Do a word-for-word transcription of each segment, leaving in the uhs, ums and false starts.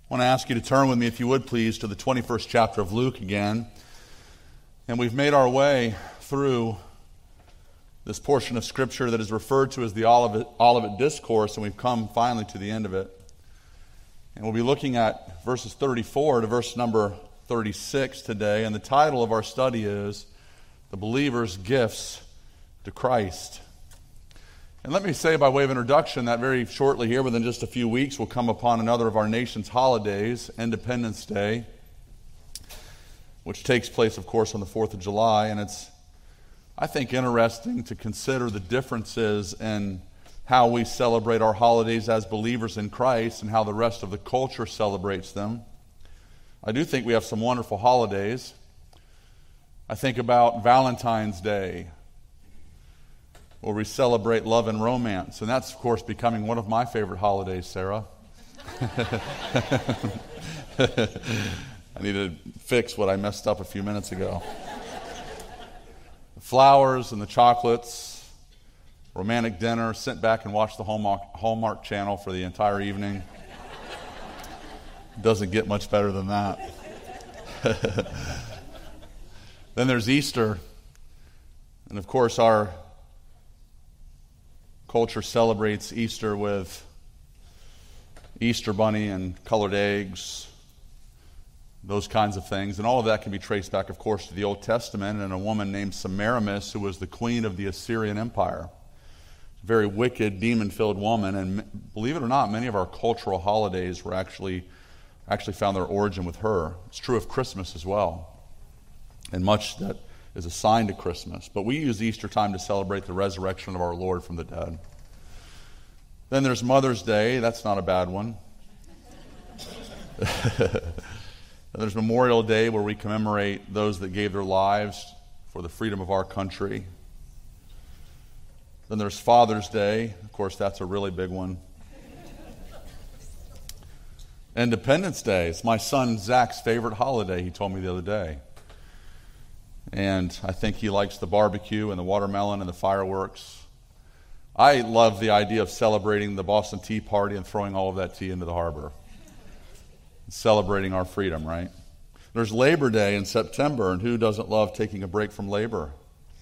I want to ask you to turn with me, if you would please, to the twenty-first chapter of Luke again. And we've made our way through this portion of Scripture that is referred to as the Olivet, Olivet Discourse, and we've come finally to the end of it. And we'll be looking at verses thirty-four to verse number thirty-six today, and the title of our study is The Believer's Gifts to Christ. And let me say by way of introduction that very shortly here, within just a few weeks, we'll come upon another of our nation's holidays, Independence Day, which takes place, of course, on the fourth of July. And it's, I think, interesting to consider the differences in how we celebrate our holidays as believers in Christ and how the rest of the culture celebrates them. I do think we have some wonderful holidays. I think about Valentine's Day, where we celebrate love and romance. And that's, of course, becoming one of my favorite holidays, Sarah. I need to fix what I messed up a few minutes ago. The flowers and the chocolates, romantic dinner, sit back and watch the Hallmark, Hallmark Channel for the entire evening. Doesn't get much better than that. Then there's Easter. And of course, our culture celebrates Easter with Easter bunny and colored eggs, those kinds of things. And all of that can be traced back, of course, to the Old Testament and a woman named Semiramis, who was the queen of the Assyrian Empire. A very wicked, demon-filled woman. And believe it or not, many of our cultural holidays were actually, actually found their origin with her. It's true of Christmas as well, and much that is assigned to Christmas. But we use Easter time to celebrate the resurrection of our Lord from the dead. Then there's Mother's Day. That's not a bad one. Then there's Memorial Day, where we commemorate those that gave their lives for the freedom of our country. Then there's Father's Day. Of course, that's a really big one. Independence Day. It's my son Zach's favorite holiday, he told me the other day. And I think he likes the barbecue and the watermelon and the fireworks. I love the idea of celebrating the Boston Tea Party and throwing all of that tea into the harbor. Celebrating our freedom, right? There's Labor Day in September, and who doesn't love taking a break from labor?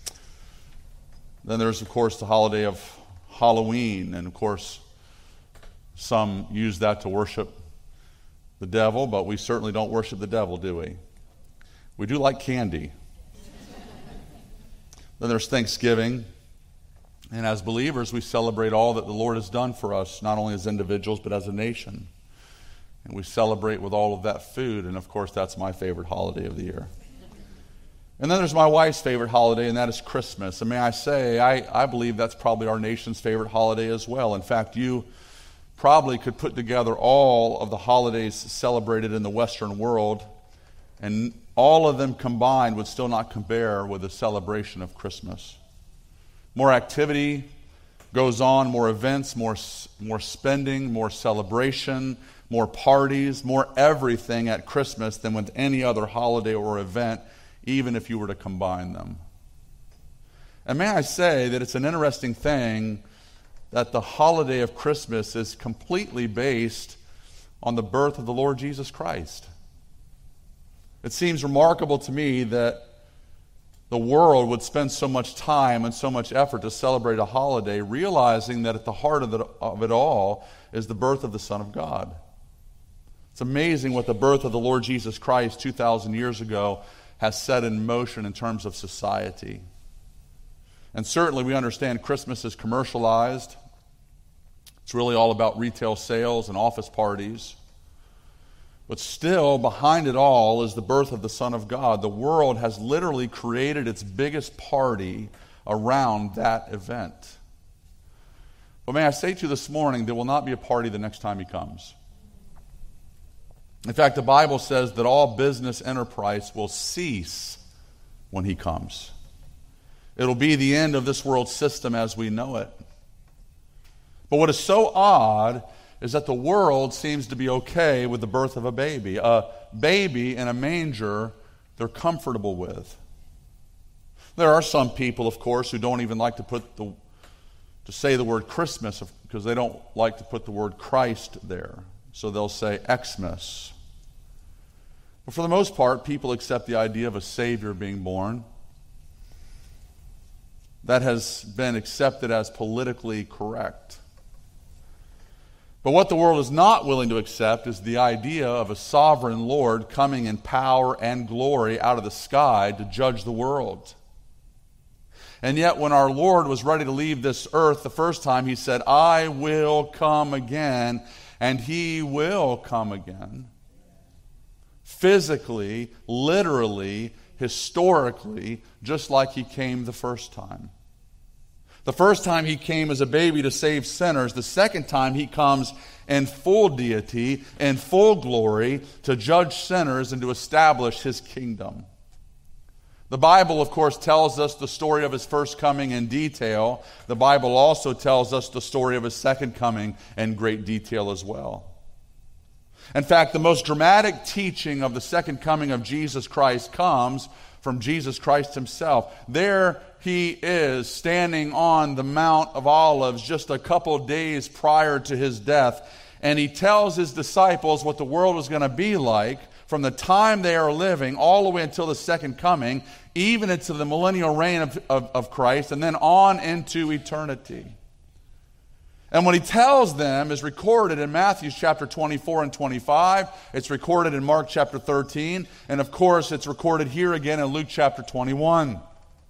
Then there's, of course, the holiday of Halloween, and of course, some use that to worship the devil, but we certainly don't worship the devil, do we? We do like candy. Then there's Thanksgiving. And as believers, we celebrate all that the Lord has done for us, not only as individuals, but as a nation. And we celebrate with all of that food. And of course, that's my favorite holiday of the year. And then there's my wife's favorite holiday, and that is Christmas. And may I say, I, I believe that's probably our nation's favorite holiday as well. In fact, you probably could put together all of the holidays celebrated in the Western world, and all of them combined would still not compare with the celebration of Christmas. More activity goes on, more events, more, more spending, more celebration, more parties, more everything at Christmas than with any other holiday or event, even if you were to combine them. And may I say that it's an interesting thing that the holiday of Christmas is completely based on the birth of the Lord Jesus Christ. It seems remarkable to me that the world would spend so much time and so much effort to celebrate a holiday, realizing that at the heart of it, of it all is the birth of the Son of God. It's amazing what the birth of the Lord Jesus Christ two thousand years ago has set in motion in terms of society. And certainly we understand Christmas is commercialized. It's really all about retail sales and office parties. But still, behind it all is the birth of the Son of God. The world has literally created its biggest party around that event. But may I say to you this morning, there will not be a party the next time he comes. In fact, the Bible says that all business enterprise will cease when he comes. It'll be the end of this world system as we know it. But what is so odd is that the world seems to be okay with the birth of a baby. A baby in a manger they're comfortable with. There are some people, of course, who don't even like to put the to say the word Christmas because they don't like to put the word Christ there. So they'll say Xmas. But for the most part, people accept the idea of a Savior being born. That has been accepted as politically correct. But what the world is not willing to accept is the idea of a sovereign Lord coming in power and glory out of the sky to judge the world. And yet when our Lord was ready to leave this earth the first time, he said, I will come again, and he will come again. Physically, literally, historically, just like he came the first time. The first time he came as a baby to save sinners. The second time he comes in full deity, in full glory, to judge sinners and to establish his kingdom. The Bible, of course, tells us the story of his first coming in detail. The Bible also tells us the story of his second coming in great detail as well. In fact, the most dramatic teaching of the second coming of Jesus Christ comes from Jesus Christ himself. There he is standing on the Mount of Olives just a couple days prior to his death, and he tells his disciples what the world is going to be like from the time they are living all the way until the second coming, even into the millennial reign of, of, of Christ, and then on into eternity. And what he tells them is recorded in Matthew chapter twenty-four and twenty-five. It's recorded in Mark chapter thirteen. And of course, it's recorded here again in Luke chapter twenty-one.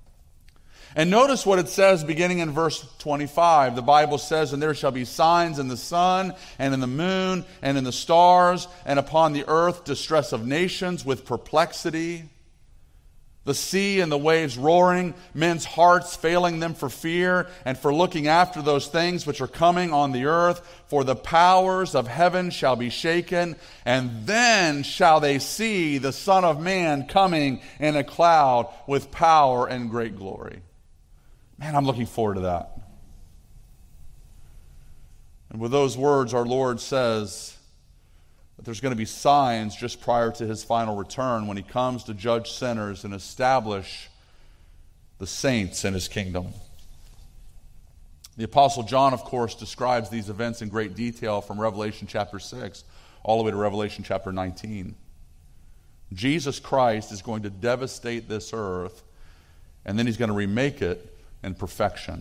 And notice what it says beginning in verse twenty-five. The Bible says, and there shall be signs in the sun and in the moon and in the stars, and upon the earth distress of nations with perplexity. The sea and the waves roaring, men's hearts failing them for fear and for looking after those things which are coming on the earth. For the powers of heaven shall be shaken, and then shall they see the Son of Man coming in a cloud with power and great glory. Man, I'm looking forward to that. And with those words, our Lord says that there's going to be signs just prior to his final return when he comes to judge sinners and establish the saints in his kingdom. The Apostle John, of course, describes these events in great detail from Revelation chapter six all the way to Revelation chapter nineteen. Jesus Christ is going to devastate this earth, and then he's going to remake it in perfection.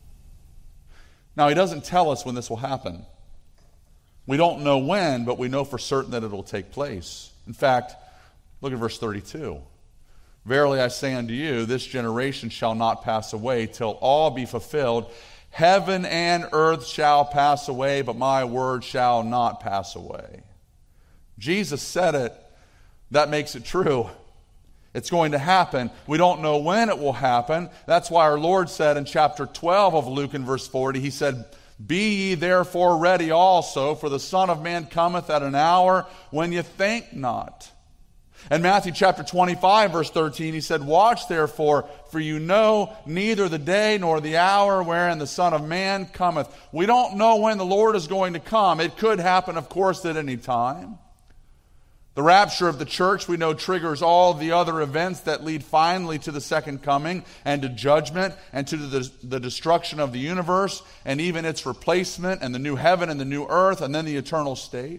Now, he doesn't tell us when this will happen. We don't know when, but we know for certain that it will take place. In fact, look at verse thirty-two. Verily I say unto you, this generation shall not pass away till all be fulfilled. Heaven and earth shall pass away, but my word shall not pass away. Jesus said it. That makes it true. It's going to happen. We don't know when it will happen. That's why our Lord said in chapter twelve of Luke in verse forty, he said, be ye therefore ready also, for the Son of Man cometh at an hour when ye think not. In Matthew chapter twenty-five, verse thirteen, he said, watch therefore, for you know neither the day nor the hour wherein the Son of Man cometh. We don't know when the Lord is going to come. It could happen, of course, at any time. The rapture of the church, we know, triggers all the other events that lead finally to the second coming and to judgment and to the, the destruction of the universe and even its replacement and the new heaven and the new earth and then the eternal state.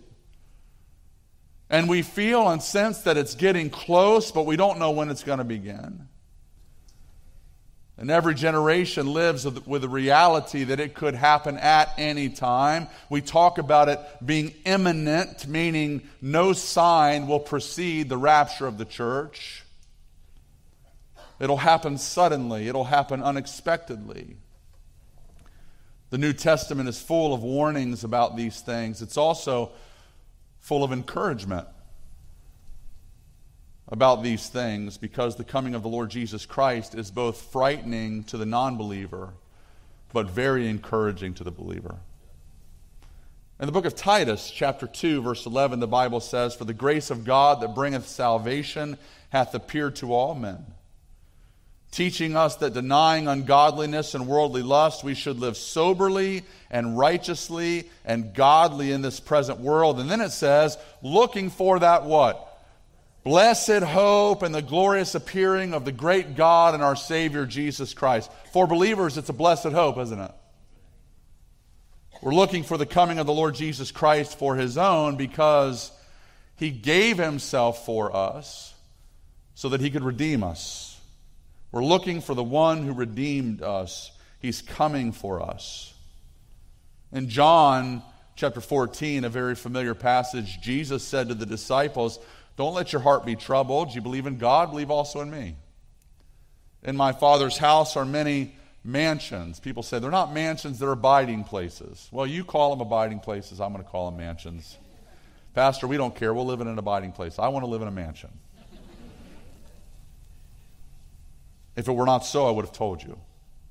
And we feel and sense that it's getting close, but we don't know when it's going to begin. And every generation lives with the reality that it could happen at any time. We talk about it being imminent, meaning no sign will precede the rapture of the church. It'll happen suddenly. It'll happen unexpectedly. The New Testament is full of warnings about these things. It's also full of encouragement about these things, because the coming of the Lord Jesus Christ is both frightening to the non-believer, but very encouraging to the believer. In the book of Titus, chapter two, verse eleven, the Bible says, for the grace of God that bringeth salvation hath appeared to all men, teaching us that denying ungodliness and worldly lust, we should live soberly and righteously and godly in this present world. And then it says, looking for that what? Blessed hope and the glorious appearing of the great God and our Savior Jesus Christ. For believers, it's a blessed hope, isn't it? We're looking for the coming of the Lord Jesus Christ for his own because he gave himself for us so that he could redeem us. We're looking for the one who redeemed us. He's coming for us. In John chapter fourteen, a very familiar passage, Jesus said to the disciples, "Don't let your heart be troubled. You believe in God, believe also in me. In my Father's house are many mansions." People say they're not mansions, they're abiding places. Well, you call them abiding places. I'm going to call them mansions. Pastor, we don't care. We'll live in an abiding place. I want to live in a mansion. If it were not so, I would have told you.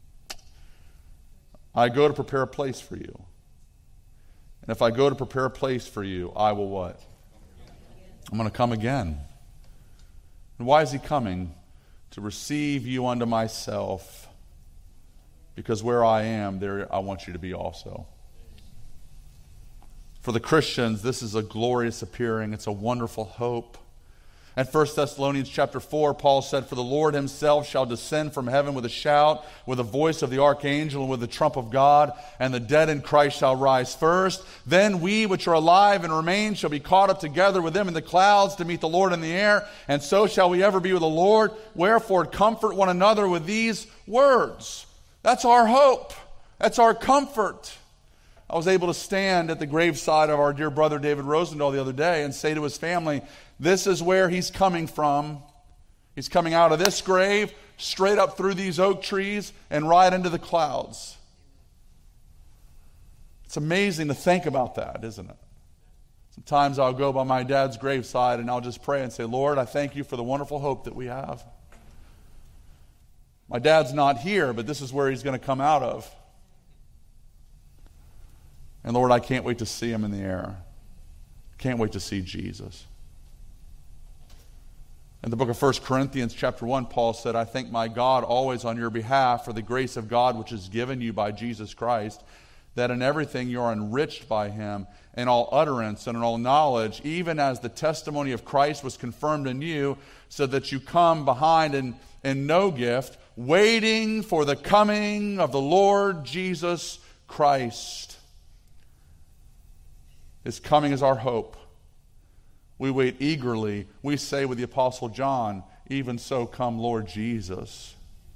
I go to prepare a place for you. And if I go to prepare a place for you, I will what? I'm going to come again. And why is he coming? To receive you unto myself. Because where I am, there I want you to be also. For the Christians, this is a glorious appearing. It's a wonderful hope. In First Thessalonians chapter four, Paul said, "For the Lord himself shall descend from heaven with a shout, with the voice of the archangel, and with the trump of God, and the dead in Christ shall rise first. Then we which are alive and remain shall be caught up together with them in the clouds to meet the Lord in the air, and so shall we ever be with the Lord. Wherefore comfort one another with these words." That's our hope. That's our comfort. I was able to stand at the graveside of our dear brother David Rosendahl the other day and say to his family, this is where he's coming from. He's coming out of this grave, straight up through these oak trees, and right into the clouds. It's amazing to think about that, isn't it? Sometimes I'll go by my dad's graveside and I'll just pray and say, Lord, I thank you for the wonderful hope that we have. My dad's not here, but this is where he's going to come out of. And Lord, I can't wait to see him in the air. Can't wait to see Jesus. In the book of First Corinthians chapter one, Paul said, I thank my God always on your behalf for the grace of God which is given you by Jesus Christ, that in everything you are enriched by him, in all utterance and in all knowledge, even as the testimony of Christ was confirmed in you, so that you come behind in, in no gift, waiting for the coming of the Lord Jesus Christ. His coming is our hope. We wait eagerly. We say with the Apostle John, even so come Lord Jesus.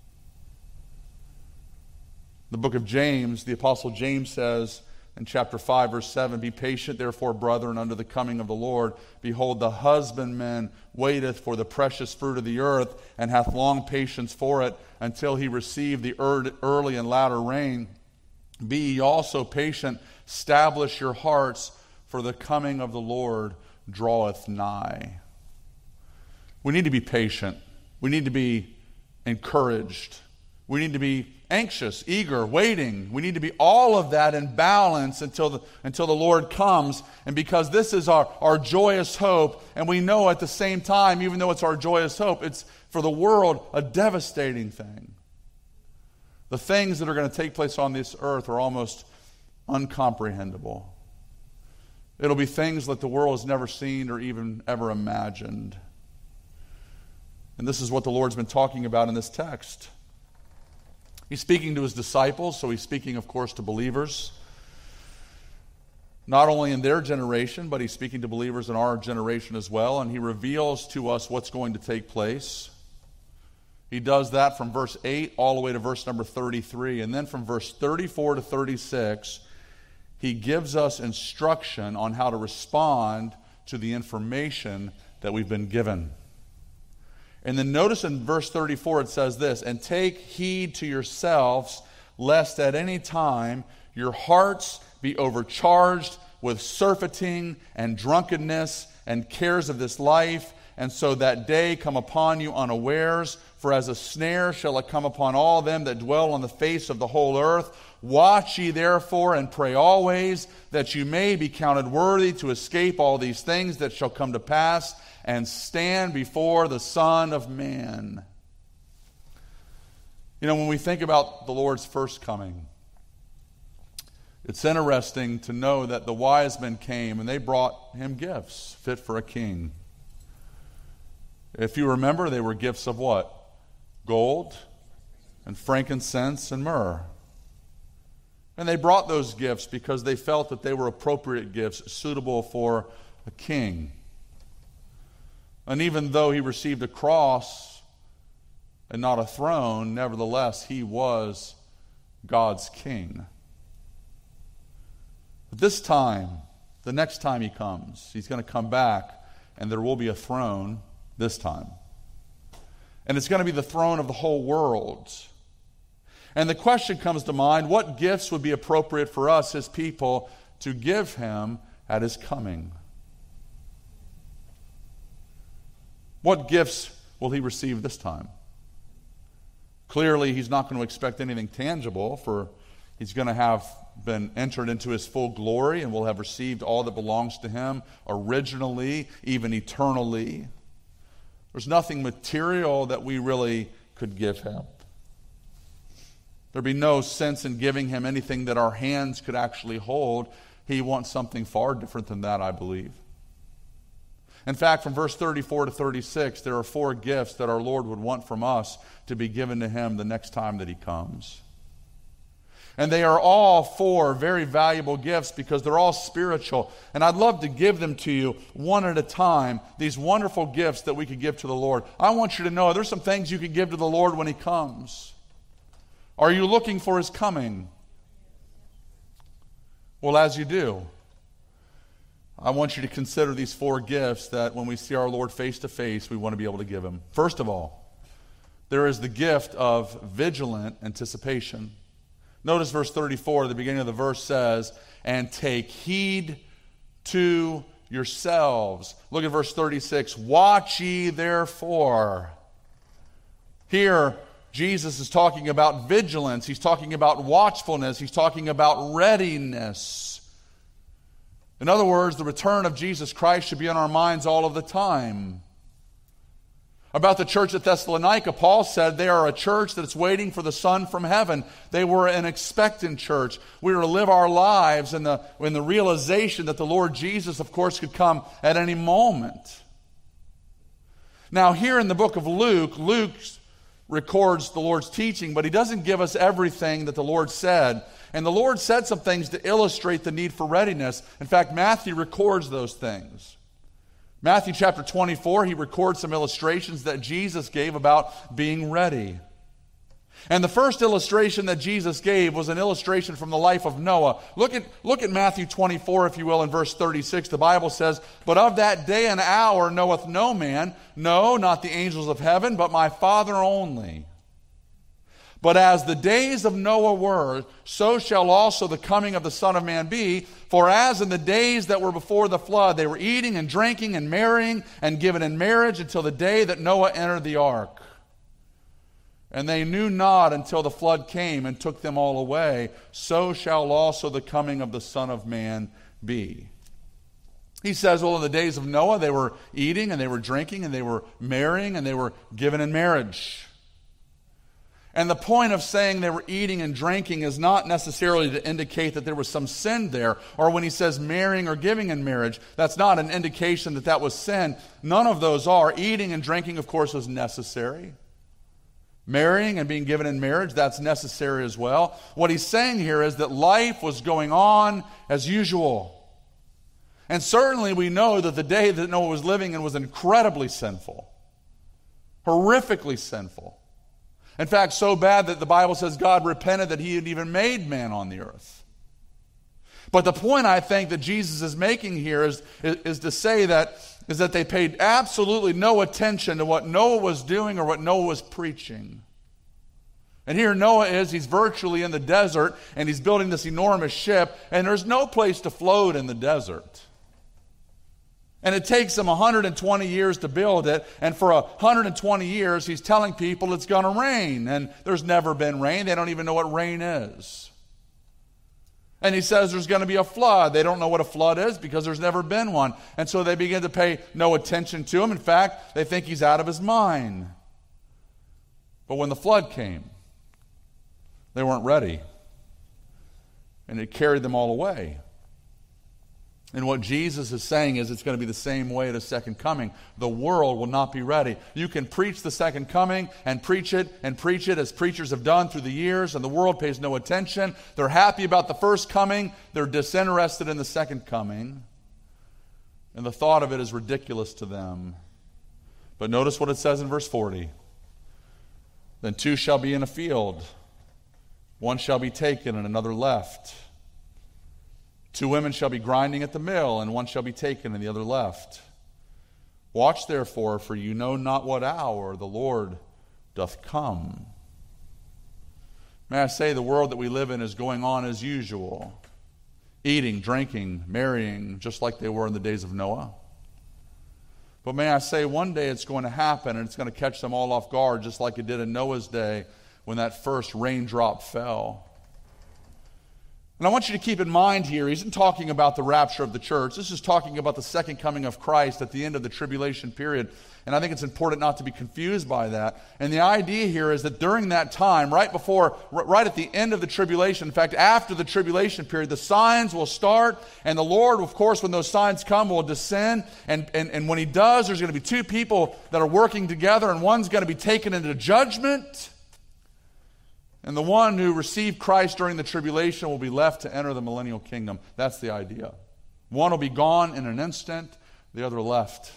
The book of James, the Apostle James says in chapter five, verse seven, be patient, therefore, brethren, unto the coming of the Lord. Behold, the husbandman waiteth for the precious fruit of the earth, and hath long patience for it, until he receive the early and latter rain. Be ye also patient, establish your hearts, for the coming of the Lord draweth nigh. We need to be patient. We need to be encouraged. We need to be anxious, eager, waiting. We need to be all of that in balance until the, until the Lord comes. And because this is our, our joyous hope, and we know at the same time, even though it's our joyous hope, it's for the world a devastating thing. The things that are going to take place on this earth are almost uncomprehendable. It'll be things that the world has never seen or even ever imagined. And this is what the Lord's been talking about in this text. He's speaking to his disciples, so he's speaking, of course, to believers. Not only in their generation, but he's speaking to believers in our generation as well. And he reveals to us what's going to take place. He does that from verse eight all the way to verse number thirty-three. And then from verse thirty-four to thirty-six, he gives us instruction on how to respond to the information that we've been given. And then notice in verse thirty-four it says this, and take heed to yourselves, lest at any time your hearts be overcharged with surfeiting and drunkenness and cares of this life, and so that day come upon you unawares. For as a snare shall it come upon all them that dwell on the face of the whole earth. Watch ye therefore and pray always, that you may be counted worthy to escape all these things that shall come to pass, and stand before the Son of Man. You know, when we think about the Lord's first coming, it's interesting to know that the wise men came and they brought him gifts fit for a king. If you remember, they were gifts of what? Gold and frankincense and myrrh. And they brought those gifts because they felt that they were appropriate gifts, suitable for a king. And even though he received a cross and not a throne, nevertheless, he was God's king. But this time, the next time he comes, he's going to come back, and there will be a throne this time. And it's going to be the throne of the whole world. And the question comes to mind, what gifts would be appropriate for us, his people, to give him at his coming? What gifts will he receive this time? Clearly, he's not going to expect anything tangible, for he's going to have been entered into his full glory and will have received all that belongs to him originally, even eternally. There's nothing material that we really could give him. There'd be no sense in giving him anything that our hands could actually hold. He wants something far different than that, I believe. In fact, from verse thirty-four to thirty-six, there are four gifts that our Lord would want from us to be given to him the next time that he comes. And they are all four very valuable gifts because they're all spiritual. And I'd love to give them to you one at a time, these wonderful gifts that we could give to the Lord. I want you to know there's some things you can give to the Lord when he comes. Are you looking for his coming? Well, as you do, I want you to consider these four gifts that when we see our Lord face to face, we want to be able to give him. First of all, there is the gift of vigilant anticipation. Notice verse thirty-four, the beginning of the verse says, and take heed to yourselves. Look at verse thirty-six, watch ye therefore. Here, Jesus is talking about vigilance. He's talking about watchfulness. He's talking about readiness. In other words, the return of Jesus Christ should be on our minds all of the time. About the church at Thessalonica, Paul said they are a church that's waiting for the Son from heaven. They were an expectant church. We were to live our lives in the, in the realization that the Lord Jesus, of course, could come at any moment. Now, here in the book of Luke, Luke records the Lord's teaching, but he doesn't give us everything that the Lord said. And the Lord said some things to illustrate the need for readiness. In fact, Matthew records those things. Matthew chapter twenty-four, he records some illustrations that Jesus gave about being ready. And the first illustration that Jesus gave was an illustration from the life of Noah. Look at, look at Matthew twenty-four, if you will, in verse thirty-six. The Bible says, but of that day and hour knoweth no man, no, not the angels of heaven, but my Father only. But as the days of Noah were, so shall also the coming of the Son of Man be. For as in the days that were before the flood, they were eating and drinking and marrying and given in marriage until the day that Noah entered the ark. And they knew not until the flood came and took them all away. So shall also the coming of the Son of Man be. He says, well, in the days of Noah, they were eating and they were drinking and they were marrying and they were given in marriage. And the point of saying they were eating and drinking is not necessarily to indicate that there was some sin there. Or when he says marrying or giving in marriage, that's not an indication that that was sin. None of those are. Eating and drinking, of course, was necessary. Marrying and being given in marriage, that's necessary as well. What he's saying here is that life was going on as usual. And certainly we know that the day that Noah was living in was incredibly sinful. Horrifically sinful. In fact, so bad that the Bible says God repented that he had even made man on the earth. But the point I think that Jesus is making here is, is, is to say that, is that they paid absolutely no attention to what Noah was doing or what Noah was preaching. And here Noah is, he's virtually in the desert, and he's building this enormous ship, and there's no place to float in the desert. And it takes him one hundred twenty years to build it. And for one hundred twenty years, he's telling people it's going to rain. And there's never been rain. They don't even know what rain is. And he says there's going to be a flood. They don't know what a flood is because there's never been one. And so they begin to pay no attention to him. In fact, they think he's out of his mind. But when the flood came, they weren't ready. And it carried them all away. And what Jesus is saying is it's going to be the same way at His second coming. The world will not be ready. You can preach the second coming and preach it and preach it as preachers have done through the years, and the world pays no attention. They're happy about the first coming. They're disinterested in the second coming. And the thought of it is ridiculous to them. But notice what it says in verse forty. Then two shall be in a field. One shall be taken and another left. Two women shall be grinding at the mill, and one shall be taken and the other left. Watch therefore, for you know not what hour the Lord doth come. May I say, the world that we live in is going on as usual. Eating, drinking, marrying, just like they were in the days of Noah. But may I say, one day it's going to happen, and it's going to catch them all off guard, just like it did in Noah's day when that first raindrop fell. And I want you to keep in mind here, he isn't talking about the rapture of the church. This is talking about the second coming of Christ at the end of the tribulation period. And I think it's important not to be confused by that. And the idea here is that during that time, right before, right at the end of the tribulation, in fact, after the tribulation period, the signs will start. And the Lord, of course, when those signs come, will descend. And, and, and when He does, there's going to be two people that are working together, and one's going to be taken into judgment. And the one who received Christ during the tribulation will be left to enter the millennial kingdom. That's the idea. One will be gone in an instant, the other left.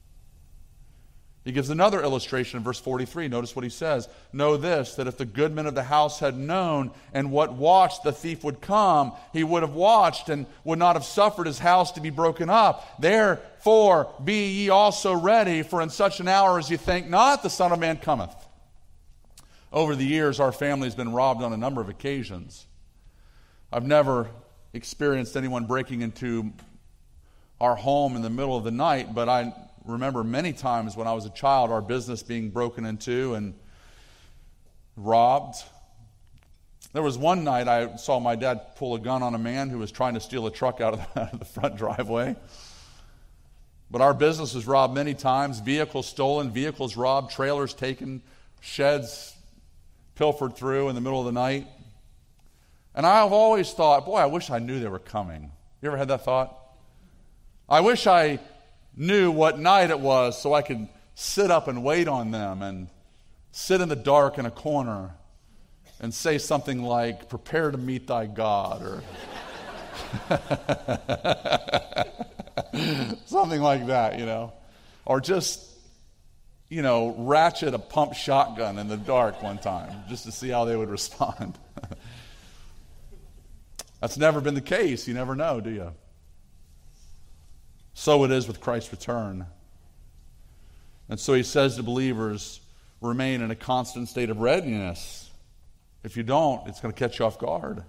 He gives another illustration in verse forty-three. Notice what he says. Know this, that if the goodman of the house had known and what watch the thief would come, he would have watched and would not have suffered his house to be broken up. Therefore be ye also ready, for in such an hour as ye think not, the Son of Man cometh. Over the years, our family has been robbed on a number of occasions. I've never experienced anyone breaking into our home in the middle of the night, but I remember many times when I was a child, our business being broken into and robbed. There was one night I saw my dad pull a gun on a man who was trying to steal a truck out of the, out of the front driveway. But our business was robbed many times, vehicles stolen, vehicles robbed, trailers taken, sheds pilfered through in the middle of the night. And I've always thought, boy, I wish I knew they were coming. You ever had that thought? I wish I knew what night it was so I could sit up and wait on them and sit in the dark in a corner and say something like, prepare to meet thy God, or something like that, you know. Or just, you know, ratchet a pump shotgun in the dark one time just to see how they would respond. That's never been the case. You never know, do you? So it is with Christ's return. And so he says to believers, remain in a constant state of readiness. If you don't, it's going to catch you off guard.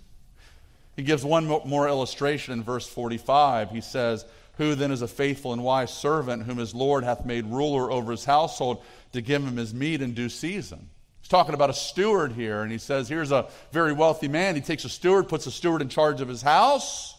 He gives one more illustration in verse forty-five. He says, who then is a faithful and wise servant whom his Lord hath made ruler over his household to give him his meat in due season? He's talking about a steward here, and he says, here's a very wealthy man. He takes a steward, puts a steward in charge of his house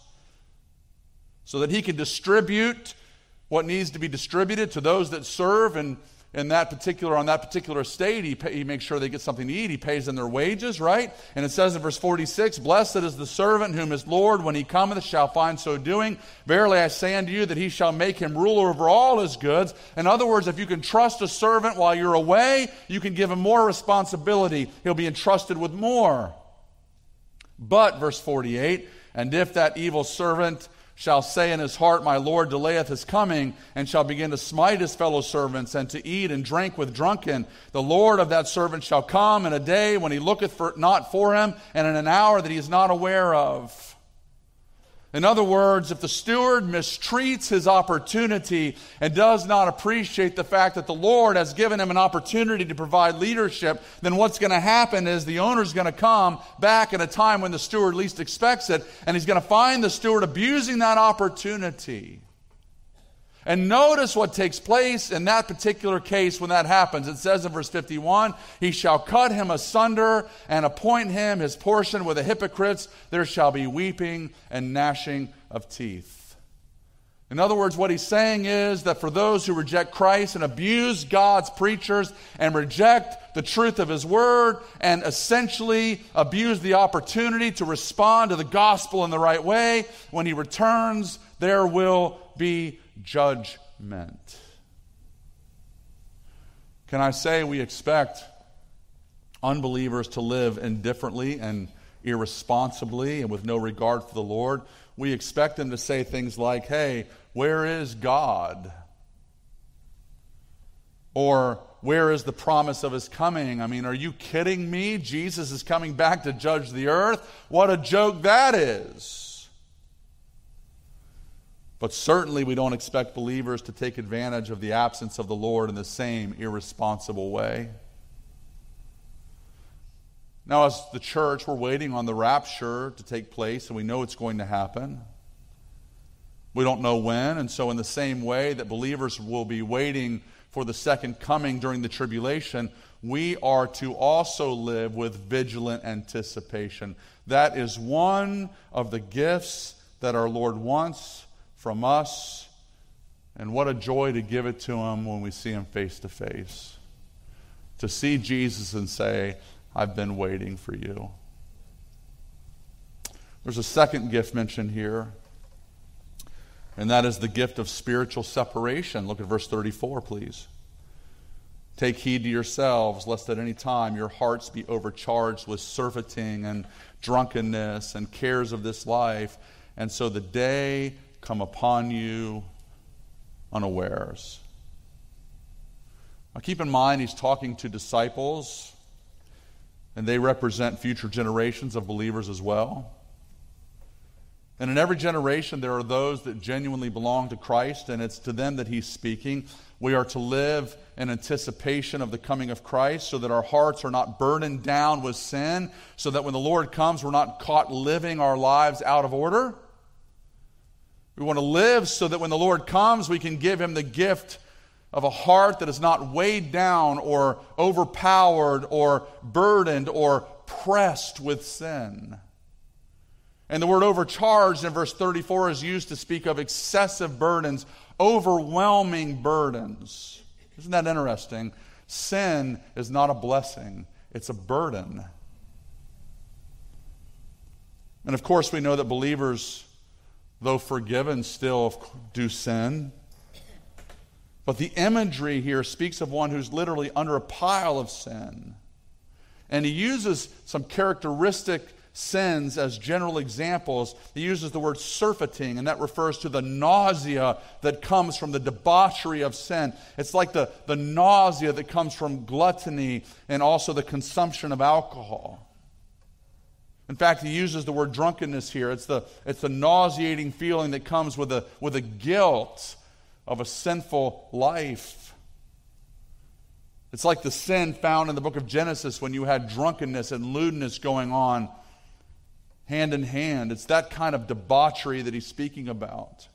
so that he can distribute what needs to be distributed to those that serve and in that particular, on that particular estate. He, pay, he makes sure they get something to eat. He pays them their wages, right? And it says in verse forty-six, blessed is the servant whom his Lord, when he cometh, shall find so doing. Verily I say unto you that he shall make him ruler over all his goods. In other words, if you can trust a servant while you're away, you can give him more responsibility. He'll be entrusted with more. But, verse forty-eight, and if that evil servant shall say in his heart, my Lord delayeth his coming, and shall begin to smite his fellow servants, and to eat and drink with drunken, the Lord of that servant shall come in a day when he looketh for, not for him, and in an hour that he is not aware of. In other words, if the steward mistreats his opportunity and does not appreciate the fact that the Lord has given him an opportunity to provide leadership, then what's going to happen is the owner's going to come back at a time when the steward least expects it, and he's going to find the steward abusing that opportunity. And notice what takes place in that particular case when that happens. It says in verse fifty-one, he shall cut him asunder and appoint him his portion with the hypocrites. There shall be weeping and gnashing of teeth. In other words, what he's saying is that for those who reject Christ and abuse God's preachers and reject the truth of his word and essentially abuse the opportunity to respond to the gospel in the right way, when he returns, there will be judgment. Can I say we expect unbelievers to live indifferently and irresponsibly and with no regard for the Lord? We expect them to say things like, hey, where is God? Or, where is the promise of his coming? I mean, are you kidding me? Jesus is coming back to judge the earth? What a joke that is. But certainly we don't expect believers to take advantage of the absence of the Lord in the same irresponsible way. Now, as the church, we're waiting on the rapture to take place, and we know it's going to happen. We don't know when, and so in the same way that believers will be waiting for the second coming during the tribulation, we are to also live with vigilant anticipation. That is one of the gifts that our Lord wants from us, and what a joy to give it to him when we see him face to face. To see Jesus and say, I've been waiting for you. There's a second gift mentioned here, and that is the gift of spiritual separation. Look at verse thirty-four, please. Take heed to yourselves, lest at any time your hearts be overcharged with surfeiting and drunkenness and cares of this life, and so the day come upon you unawares. Now keep in mind, he's talking to disciples, and they represent future generations of believers as well. And in every generation, there are those that genuinely belong to Christ, and it's to them that he's speaking. We are to live in anticipation of the coming of Christ so that our hearts are not burdened down with sin, so that when the Lord comes, we're not caught living our lives out of order. We want to live so that when the Lord comes, we can give him the gift of a heart that is not weighed down or overpowered or burdened or pressed with sin. And the word overcharged in verse thirty-four is used to speak of excessive burdens, overwhelming burdens. Isn't that interesting? Sin is not a blessing, it's a burden. And of course we know that believers, though forgiven, still do sin. But the imagery here speaks of one who's literally under a pile of sin. And he uses some characteristic sins as general examples. He uses the word surfeiting, and that refers to the nausea that comes from the debauchery of sin. It's like the, the nausea that comes from gluttony and also the consumption of alcohol. In fact, he uses the word drunkenness here. It's the, it's the nauseating feeling that comes with the, with the guilt of a sinful life. It's like the sin found in the book of Genesis when you had drunkenness and lewdness going on hand in hand. It's that kind of debauchery that he's speaking about.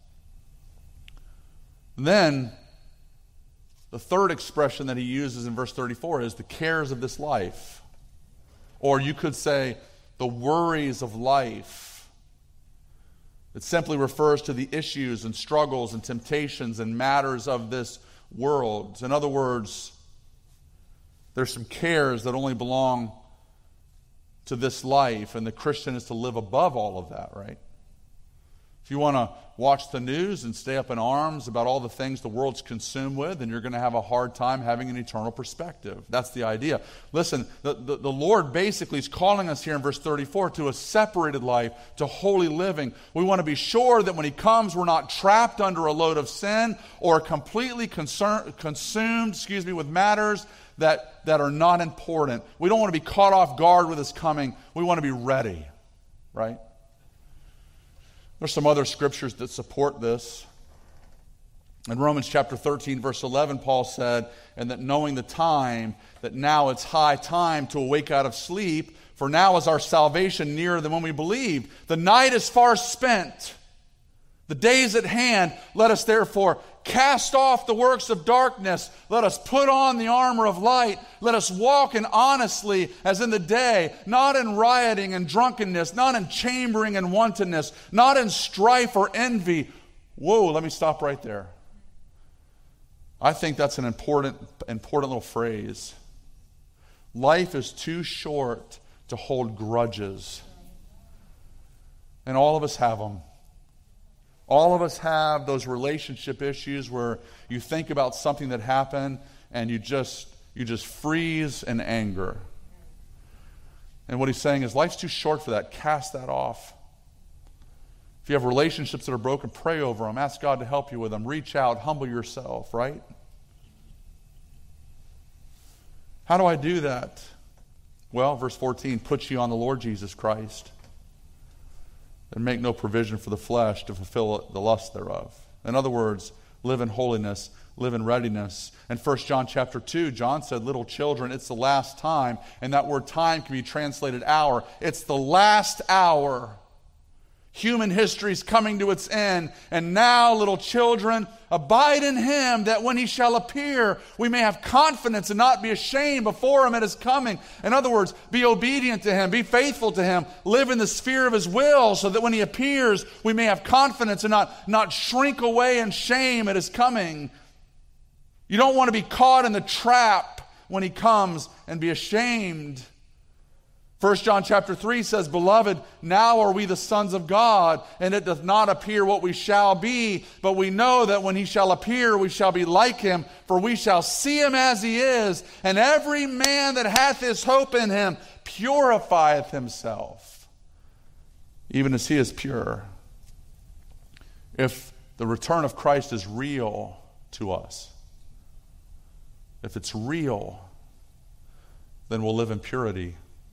And then, the third expression that he uses in verse thirty-four is the cares of this life. Or you could say, the worries of life. It simply refers to the issues and struggles and temptations and matters of this world. In other words, there's some cares that only belong to this life, and the Christian is to live above all of that, right? If you want to watch the news and stay up in arms about all the things the world's consumed with, then you're going to have a hard time having an eternal perspective. That's the idea. Listen, the, the, the Lord basically is calling us here in verse thirty-four to a separated life, to holy living. We want to be sure that when he comes, we're not trapped under a load of sin or completely concern, consumed, excuse me, with matters that, that are not important. We don't want to be caught off guard with his coming. We want to be ready, right? There's some other scriptures that support this. In Romans chapter thirteen, verse eleven, Paul said, and that knowing the time, that now it's high time to awake out of sleep, for now is our salvation nearer than when we believed. The night is far spent. The day is at hand. Let us therefore cast off the works of darkness. Let us put on the armor of light. Let us walk in honestly as in the day, not in rioting and drunkenness, not in chambering and wantonness, not in strife or envy. Whoa, let me stop right there. I think that's an important, important little phrase. Life is too short to hold grudges. And all of us have them. All of us have those relationship issues where you think about something that happened and you just you just freeze in anger. And what he's saying is life's too short for that. Cast that off. If you have relationships that are broken, pray over them. Ask God to help you with them. Reach out. Humble yourself, right? How do I do that? Well, verse fourteen, put you on the Lord Jesus Christ and make no provision for the flesh to fulfill the lust thereof. In other words, live in holiness, live in readiness. In First John chapter two, John said, little children, it's the last time. And that word time can be translated hour. It's the last hour. Human history is coming to its end. And now, little children, abide in him, that when he shall appear, we may have confidence and not be ashamed before him at his coming. In other words, be obedient to him, be faithful to him, live in the sphere of his will, so that when he appears, we may have confidence and not, not shrink away in shame at his coming. You don't want to be caught in the trap when he comes and be ashamed. First John chapter three says, beloved, now are we the sons of God, and it doth not appear what we shall be, but we know that when he shall appear, we shall be like him, for we shall see him as he is. And every man that hath his hope in him purifieth himself, even as he is pure. If the return of Christ is real to us, if it's real, then we'll live in purity.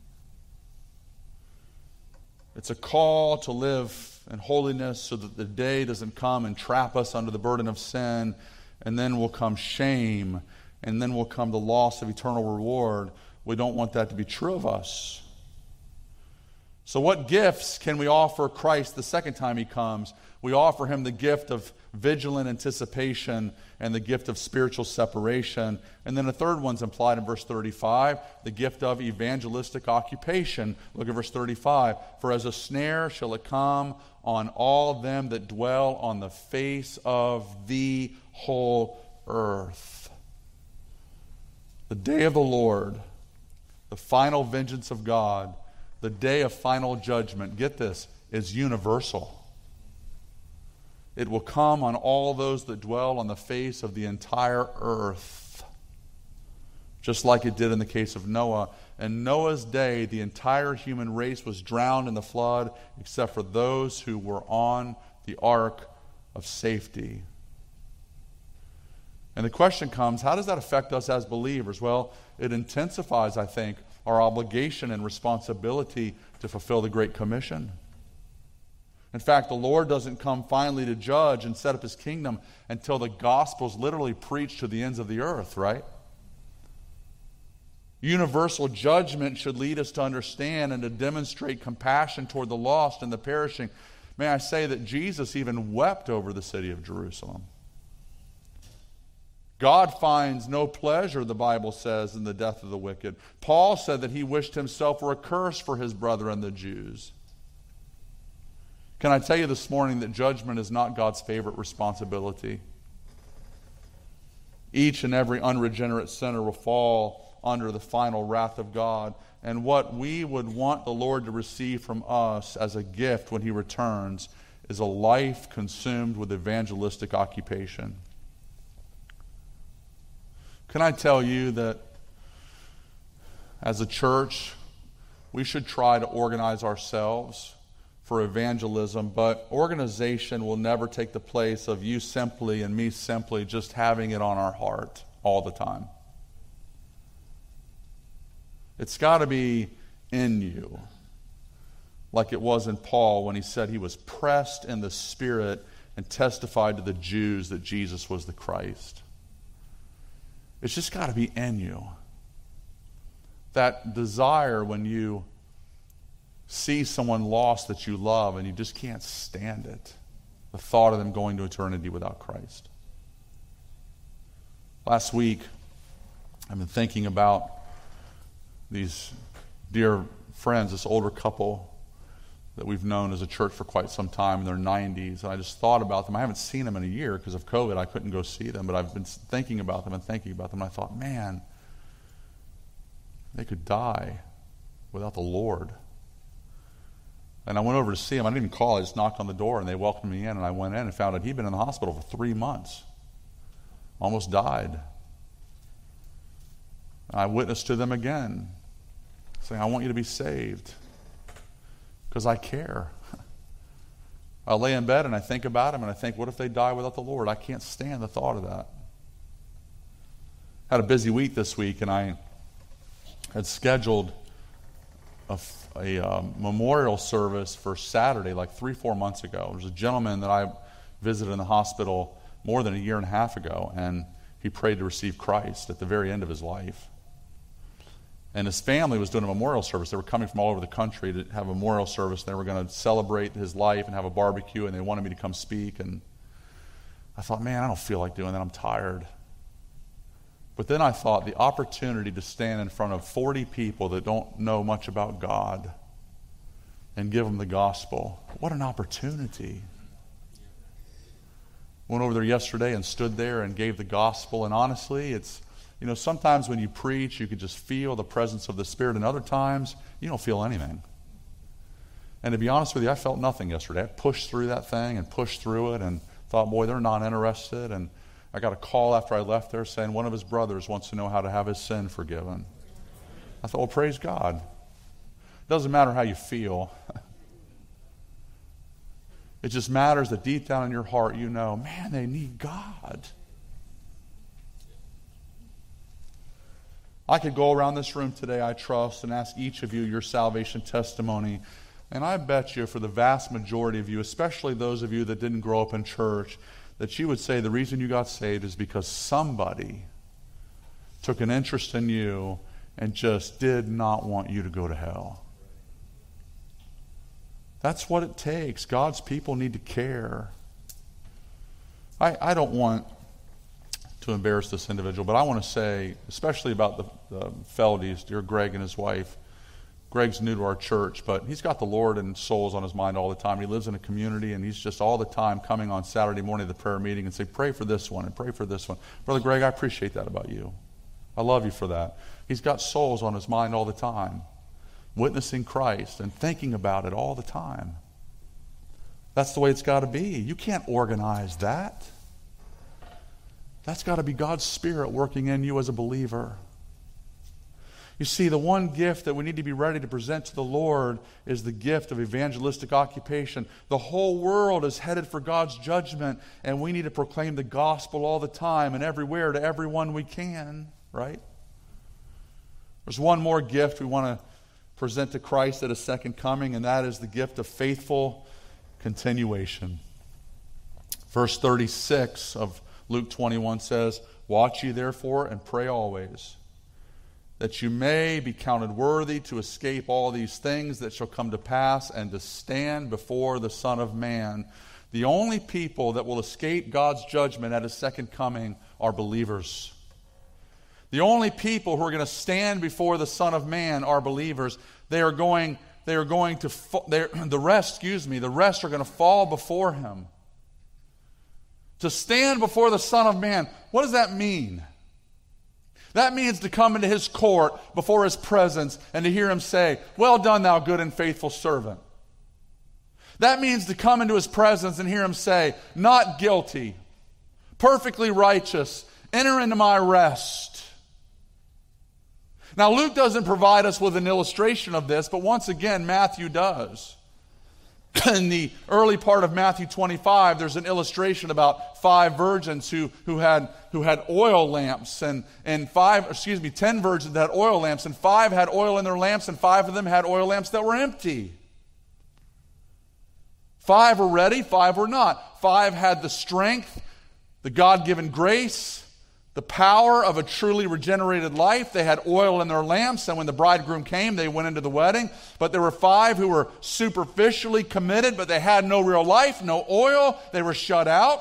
It's a call to live in holiness so that the day doesn't come and trap us under the burden of sin, and then will come shame, and then will come the loss of eternal reward. We don't want that to be true of us. So what gifts can we offer Christ the second time he comes? We offer him the gift of vigilant anticipation and the gift of spiritual separation. And then a third one's implied in verse thirty-five, the gift of evangelistic occupation. Look at verse thirty-five. For as a snare shall it come on all them that dwell on the face of the whole earth. The day of the Lord, the final vengeance of God, the day of final judgment, get this, is universal. It will come on all those that dwell on the face of the entire earth, just like it did in the case of Noah. In Noah's day, the entire human race was drowned in the flood, except for those who were on the ark of safety. And the question comes, how does that affect us as believers? Well, it intensifies, I think, our obligation and responsibility to fulfill the Great Commission. In fact, the Lord doesn't come finally to judge and set up his kingdom until the gospel is literally preached to the ends of the earth, right? Universal judgment should lead us to understand and to demonstrate compassion toward the lost and the perishing. May I say that Jesus even wept over the city of Jerusalem. God finds no pleasure, the Bible says, in the death of the wicked. Paul said that he wished himself were accursed for his brethren, the Jews. Can I tell you this morning that judgment is not God's favorite responsibility? Each and every unregenerate sinner will fall under the final wrath of God. And what we would want the Lord to receive from us as a gift when he returns is a life consumed with evangelistic occupation. Can I tell you that as a church, we should try to organize ourselves for evangelism, but organization will never take the place of you simply and me simply just having it on our heart all the time. It's got to be in you, like it was in Paul when he said he was pressed in the Spirit and testified to the Jews that Jesus was the Christ. It's just got to be in you. That desire when you see someone lost that you love and you just can't stand it. The thought of them going to eternity without Christ. Last week, I've been thinking about these dear friends, this older couple that we've known as a church for quite some time in their nineties. And I just thought about them. I haven't seen them in a year because of COVID. I couldn't go see them, but I've been thinking about them and thinking about them. And I thought, man, they could die without the Lord. And I went over to see him. I didn't even call. I just knocked on the door, and they welcomed me in. And I went in and found out he'd been in the hospital for three months. Almost died. I witnessed to them again, saying, I want you to be saved because I care. I lay in bed and I think about him, and I think, what if they die without the Lord? I can't stand the thought of that. Had a busy week this week, and I had scheduled a, a uh, memorial service for Saturday like three, four months ago. There was a gentleman that I visited in the hospital more than a year and a half ago, and he prayed to receive Christ at the very end of his life. And his family was doing a memorial service. They were coming from all over the country to have a memorial service. They were going to celebrate his life and have a barbecue, and they wanted me to come speak. And I thought, man, I don't feel like doing that. I'm tired. But then I thought the opportunity to stand in front of forty people that don't know much about God and give them the gospel, what an opportunity. Went over there yesterday and stood there and gave the gospel. And honestly, it's, you know, sometimes when you preach, you can just feel the presence of the Spirit, and other times, you don't feel anything. And to be honest with you, I felt nothing yesterday. I pushed through that thing and pushed through it and thought, boy, they're not interested. And I got a call after I left there saying one of his brothers wants to know how to have his sin forgiven. I thought, well, praise God. It doesn't matter how you feel. It just matters that deep down in your heart you know, man, they need God. I could go around this room today, I trust, and ask each of you your salvation testimony. And I bet you for the vast majority of you, especially those of you that didn't grow up in church, that you would say the reason you got saved is because somebody took an interest in you and just did not want you to go to hell. That's what it takes. God's people need to care. I, I don't want to embarrass this individual, but I want to say, especially about the, the Feldys, dear Greg and his wife. Greg's new to our church, but he's got the Lord and souls on his mind all the time. He lives in a community, and he's just all the time coming on Saturday morning to the prayer meeting and say, pray for this one and pray for this one. Brother Greg, I appreciate that about you. I love you for that. He's got souls on his mind all the time, witnessing Christ and thinking about it all the time. That's the way it's got to be. You can't organize that. That's got to be God's Spirit working in you as a believer. You see, the one gift that we need to be ready to present to the Lord is the gift of evangelistic occupation. The whole world is headed for God's judgment, and we need to proclaim the gospel all the time and everywhere to everyone we can, right? There's one more gift we want to present to Christ at His second coming, and that is the gift of faithful continuation. Verse thirty-six of Luke twenty-one says, watch ye therefore and pray always, that you may be counted worthy to escape all these things that shall come to pass and to stand before the Son of Man. The only people that will escape God's judgment at His second coming are believers. The only people who are going to stand before the Son of Man are believers. They are going, they are going to, the rest, excuse me, the rest are going to fall before Him. To stand before the Son of Man, what does that mean? That means to come into His court before His presence and to hear Him say, well done, thou good and faithful servant. That means to come into His presence and hear Him say, not guilty, perfectly righteous, enter into my rest. Now, Luke doesn't provide us with an illustration of this, but once again, Matthew does. In the early part of Matthew twenty-five, there's an illustration about five virgins who, who had who had oil lamps, and, and five, excuse me, ten virgins that had oil lamps, and five had oil in their lamps, and five of them had oil lamps that were empty. Five were ready, five were not. Five had the strength, the God-given grace, the power of a truly regenerated life. They had oil in their lamps, and when the bridegroom came, they went into the wedding. But there were five who were superficially committed, but they had no real life, no oil. They were shut out.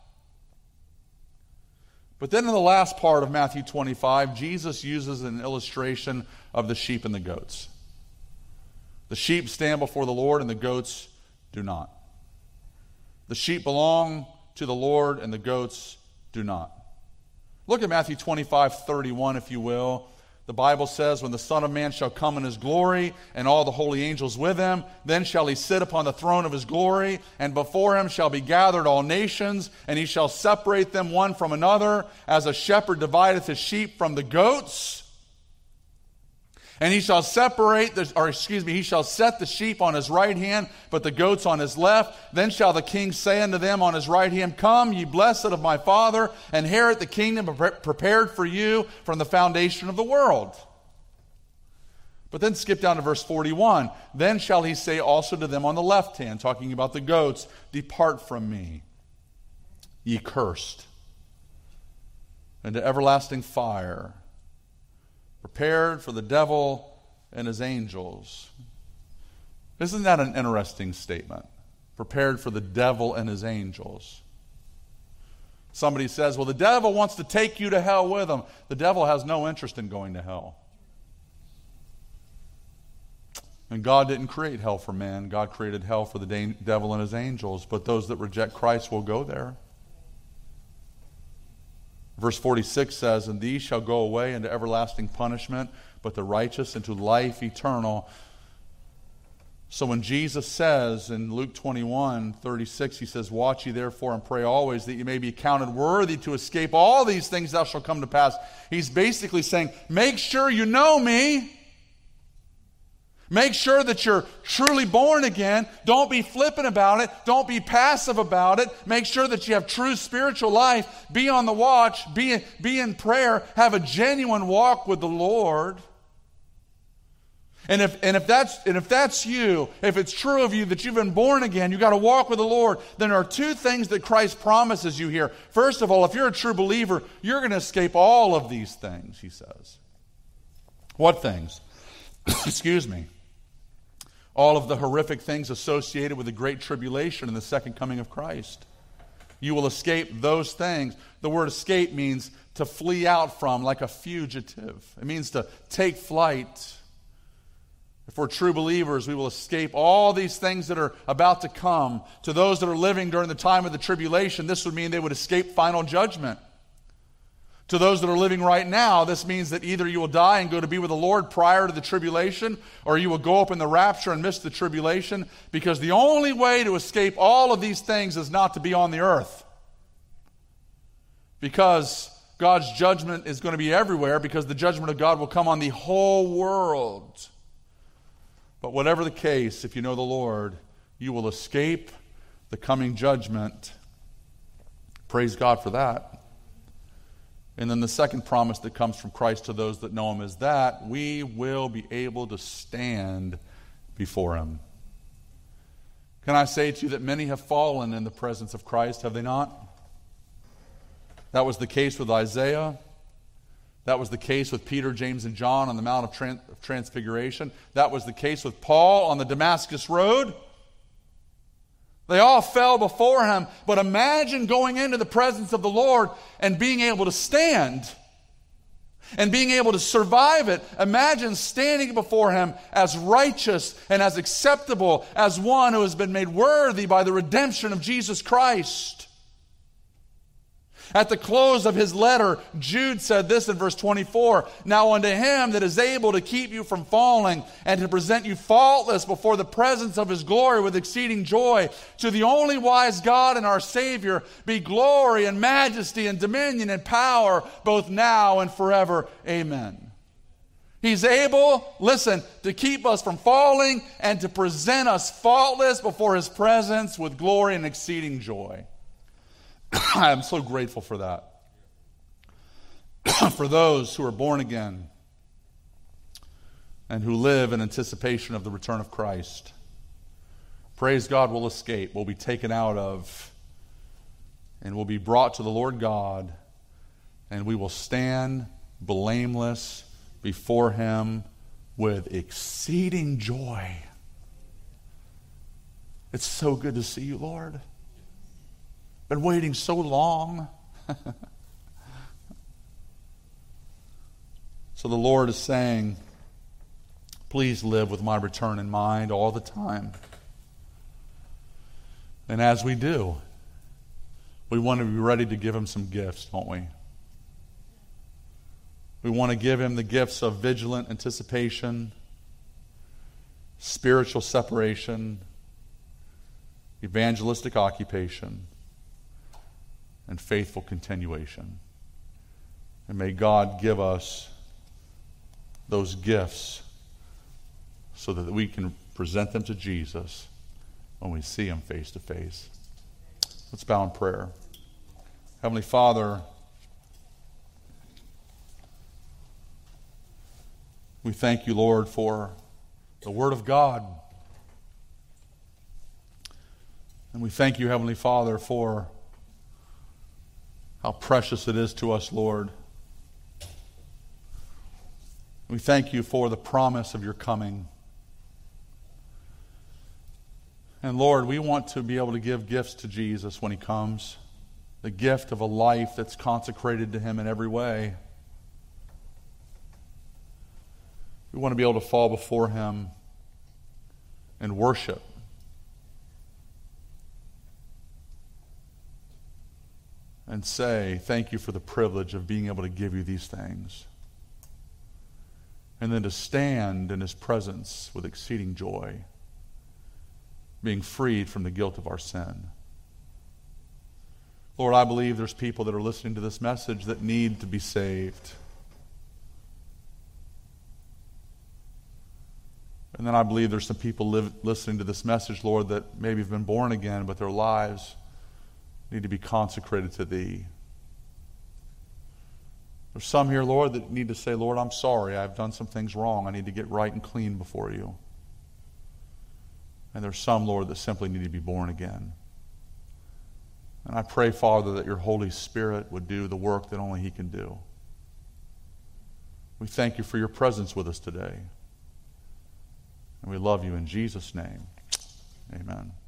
But then in the last part of Matthew twenty-five, Jesus uses an illustration of the sheep and the goats. The sheep stand before the Lord, and the goats do not. The sheep belong to the Lord, and the goats do not. Look at Matthew twenty-five thirty-one, if you will. The Bible says, when the Son of Man shall come in his glory, and all the holy angels with him, then shall he sit upon the throne of his glory, and before him shall be gathered all nations, and he shall separate them one from another, as a shepherd divideth his sheep from the goats. And he shall separate, the, or excuse me, he shall set the sheep on his right hand, but the goats on his left. Then shall the king say unto them on his right hand, Come, ye blessed of my Father, inherit the kingdom prepared for you from the foundation of the world. But then skip down to verse forty-one. Then shall he say also to them on the left hand, talking about the goats, Depart from me, ye cursed, into everlasting fire, prepared for the devil and his angels. Isn't that an interesting statement? Prepared for the devil and his angels. Somebody says, well, the devil wants to take you to hell with him. The devil has no interest in going to hell. And God didn't create hell for man. God created hell for the de- devil and his angels. But those that reject Christ will go there. Verse forty-six says, And these shall go away into everlasting punishment, but the righteous into life eternal. So when Jesus says in Luke twenty-one thirty-six, he says, Watch ye therefore and pray always, that ye may be counted worthy to escape all these things that shall come to pass. He's basically saying, make sure you know me. Make sure that you're truly born again. Don't be flippant about it. Don't be passive about it. Make sure that you have true spiritual life. Be on the watch. Be, be in prayer. Have a genuine walk with the Lord. And if, and if that's, and if that's you, if it's true of you that you've been born again, you've got to walk with the Lord, then there are two things that Christ promises you here. First of all, if you're a true believer, you're going to escape all of these things, he says. What things? Excuse me. All of the horrific things associated with the great tribulation and the second coming of Christ. You will escape those things. The word escape means to flee out from, like a fugitive. It means to take flight. If we're true believers, we will escape all these things that are about to come. To those that are living during the time of the tribulation, this would mean they would escape final judgment. To those that are living right now, this means that either you will die and go to be with the Lord prior to the tribulation, or you will go up in the rapture and miss the tribulation, because the only way to escape all of these things is not to be on the earth. Because God's judgment is going to be everywhere, because the judgment of God will come on the whole world. But whatever the case, if you know the Lord, you will escape the coming judgment. Praise God for that. And then the second promise that comes from Christ to those that know him is that we will be able to stand before him. Can I say to you that many have fallen in the presence of Christ, have they not? That was the case with Isaiah. That was the case with Peter, James, and John on the Mount of, Trans- of Transfiguration. That was the case with Paul on the Damascus Road. They all fell before him, but imagine going into the presence of the Lord and being able to stand and being able to survive it. Imagine standing before him as righteous and as acceptable as one who has been made worthy by the redemption of Jesus Christ. At the close of his letter, Jude said this in verse twenty-four, Now unto him that is able to keep you from falling and to present you faultless before the presence of his glory with exceeding joy, to the only wise God and our Savior, be glory and majesty and dominion and power, both now and forever. Amen. He's able, listen, to keep us from falling and to present us faultless before his presence with glory and exceeding joy. I am so grateful for that. For those who are born again and who live in anticipation of the return of Christ. Praise God, will escape, will be taken out of, and will be brought to the Lord God, and we will stand blameless before him with exceeding joy. It's so good to see you, Lord. Been waiting so long. So the Lord is saying, please live with my return in mind all the time. And as we do, we want to be ready to give him some gifts, don't we? We want to give him the gifts of vigilant anticipation, spiritual separation, evangelistic occupation, and faithful continuation. And may God give us those gifts so that we can present them to Jesus when we see him face to face. Let's bow in prayer. Heavenly Father, we thank you, Lord, for the Word of God. And we thank you, Heavenly Father, for how precious it is to us, Lord. We thank you for the promise of your coming. And Lord, we want to be able to give gifts to Jesus when he comes. The gift of a life that's consecrated to him in every way. We want to be able to fall before him and worship. And say, thank you for the privilege of being able to give you these things. And then to stand in his presence with exceeding joy, being freed from the guilt of our sin. Lord, I believe there's people that are listening to this message that need to be saved. And then I believe there's some people live, listening to this message, Lord, that maybe have been born again, but their lives need to be consecrated to thee. There's some here, Lord, that need to say, Lord, I'm sorry. I've done some things wrong. I need to get right and clean before you. And there's some, Lord, that simply need to be born again. And I pray, Father, that your Holy Spirit would do the work that only he can do. We thank you for your presence with us today. And we love you in Jesus' name. Amen.